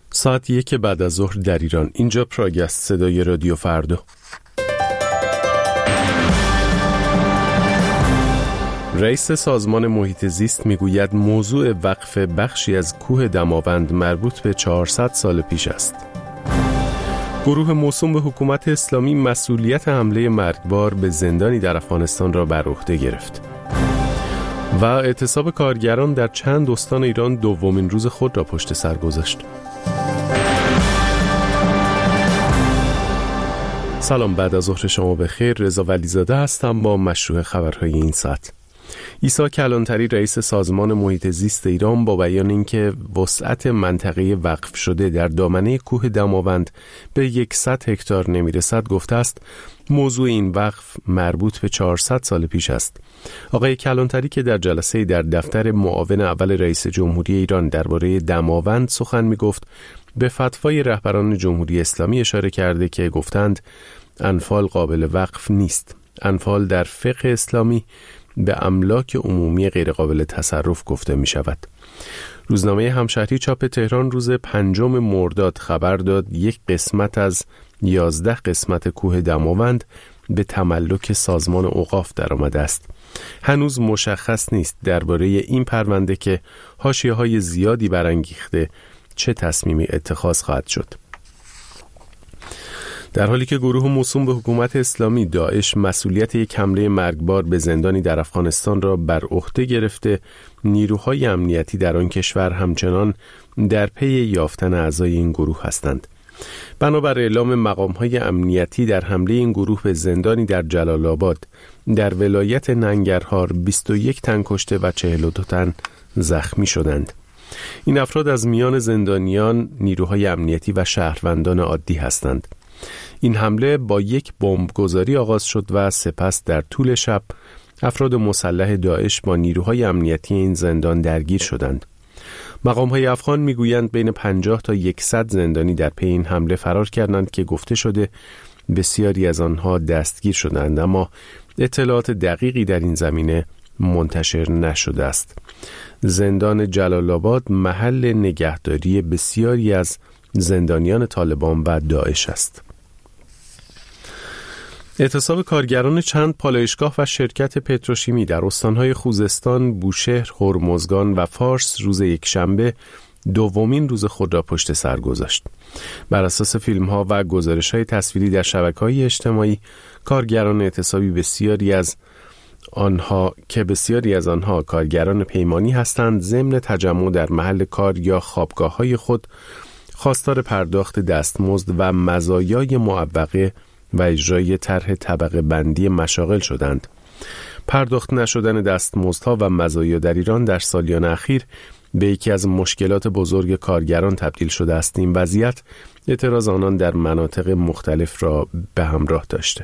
ساعت 1 بعد از ظهر در ایران. اینجا پراگ است، صدای رادیو فردا. رئیس سازمان محیط زیست میگوید موضوع وقف بخشی از کوه دماوند مربوط به 400 سال پیش است. گروه موسوم به حکومت اسلامی مسئولیت حمله مرگبار به زندانی در افغانستان را بر عهده گرفت. و اعتصاب کارگران در چند استان ایران دومین روز خود را پشت سر گذاشت. سلام، بعد از ظهر شما بخیر. رضا ولیزاده هستم با مشروع خبرهای این ساعت. عیسی کلانتری رئیس سازمان محیط زیست ایران با بیان اینکه وسعت منطقه وقف شده در دامنه کوه دماوند به 100 هکتار نمیرسد گفته است موضوع این وقف مربوط به 400 سال پیش است. آقای کلانتری که در جلسه در دفتر معاون اول رئیس جمهوری ایران درباره دماوند سخن میگفت به فتوای رهبران جمهوری اسلامی اشاره کرده که گفتند انفال قابل وقف نیست. انفال در فقه اسلامی به املاک عمومی غیرقابل تصرف گفته می شود. روزنامه همشهری چاپ تهران روز 5 مرداد خبر داد یک قسمت از 11 قسمت کوه دماوند به تملک سازمان اوقاف درآمده است. هنوز مشخص نیست درباره این پرونده که حاشیه‌های زیادی برانگیخته چه تصمیمی اتخاذ خواهد شد. در حالی که گروه موسوم به حکومت اسلامی داعش مسئولیت یک حمله مرگبار به زندانی در افغانستان را بر عهده گرفته، نیروهای امنیتی در آن کشور همچنان در پی یافتن اعضای این گروه هستند. بنابر اعلام مقام‌های امنیتی در حمله این گروه به زندانی در جلال آباد در ولایت ننگرهار 21 تن کشته و 42 تن زخمی شدند. این افراد از میان زندانیان، نیروهای امنیتی و شهروندان عادی هستند. این حمله با یک بمبگذاری آغاز شد و سپس در طول شب افراد مسلح داعش با نیروهای امنیتی این زندان درگیر شدند. مقام‌های افغان میگویند بین 50 تا 100 زندانی در پی این حمله فرار کردند که گفته شده بسیاری از آنها دستگیر شدند، اما اطلاعات دقیقی در این زمینه منتشر نشده است. زندان جلال آباد محل نگهداری بسیاری از زندانیان طالبان و داعش است. اعتصاب کارگران چند پالایشگاه و شرکت پتروشیمی در استانهای خوزستان، بوشهر، هرمزگان و فارس روز یکشنبه دومین روز خود را پشت سر گذاشت. بر اساس فیلم‌ها و گزارش‌های تصویری در شبکه‌های اجتماعی، کارگران اعتصابی بسیاری از آنها کارگران پیمانی هستند، ضمن تجمع در محل کار یا خوابگاه‌های خود خواستار پرداخت دستمزد و مزایای معوقه و اجرای طرح طبقه بندی مشاغل شدند. پرداخت نشدن دستمزدها و مزایا در ایران در سالیان اخیر به یکی از مشکلات بزرگ کارگران تبدیل شده است. این وضعیت اعتراض آنان در مناطق مختلف را به همراه داشته.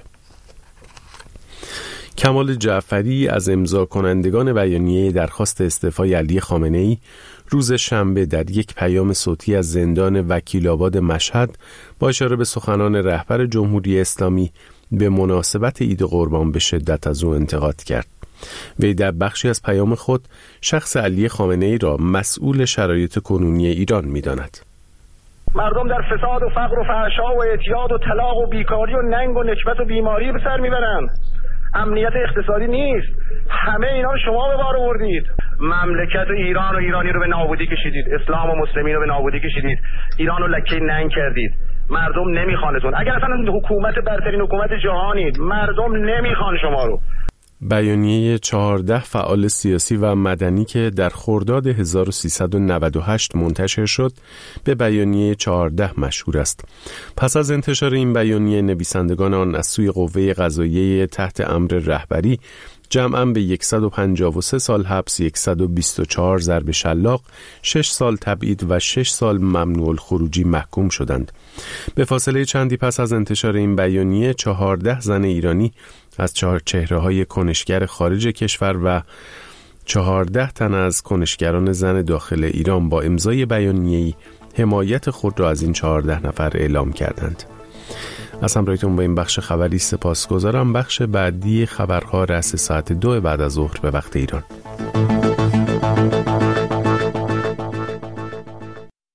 کمال جعفری از امضا کنندگان بیانیه درخواست استعفای علی خامنه‌ای روز شنبه در یک پیام صوتی از زندان وکیل‌آباد مشهد با اشاره به سخنان رهبر جمهوری اسلامی به مناسبت عید قربان به شدت از او انتقاد کرد. وی در بخشی از پیام خود شخص علی خامنه‌ای را مسئول شرایط کنونی ایران می‌داند. مردم در فساد و فقر و فحشا و اعتیاد و طلاق و بیکاری و ننگ و نکبت و بیماری به سر میبرند. امنیت اقتصادی نیست. همه اینا رو شما به بار آوردید. مملکت ایران و ایرانی رو به نابودی کشیدید. اسلام و مسلمین رو به نابودی کشیدید. ایران رو لکه ننگ کردید. مردم نمیخوانتون. اگر اصلا حکومت برترین حکومت جهانید، مردم نمیخوان شما رو. بیانیه 14 فعال سیاسی و مدنی که در خرداد 1398 منتشر شد به بیانیه 14 مشهور است. پس از انتشار این بیانیه، نویسندگان آن از سوی قوه قضاییه تحت امر رهبری جمعاً به 153 سال حبس، 124 ضرب شلاق، 6 سال تبعید و 6 سال ممنوع الخروجی محکوم شدند. به فاصله چندی پس از انتشار این بیانیه 14 زن ایرانی از 4 چهره‌های کنشگر خارج کشور و 14 تن از کنشگران زن داخل ایران با امضای بیانیه‌ای حمایت خود را از این 14 نفر اعلام کردند. از همراهیتون با این بخش خبری سپاسگزارم. بخش بعدی خبرها رأس ساعت 2 بعد از ظهر به وقت ایران.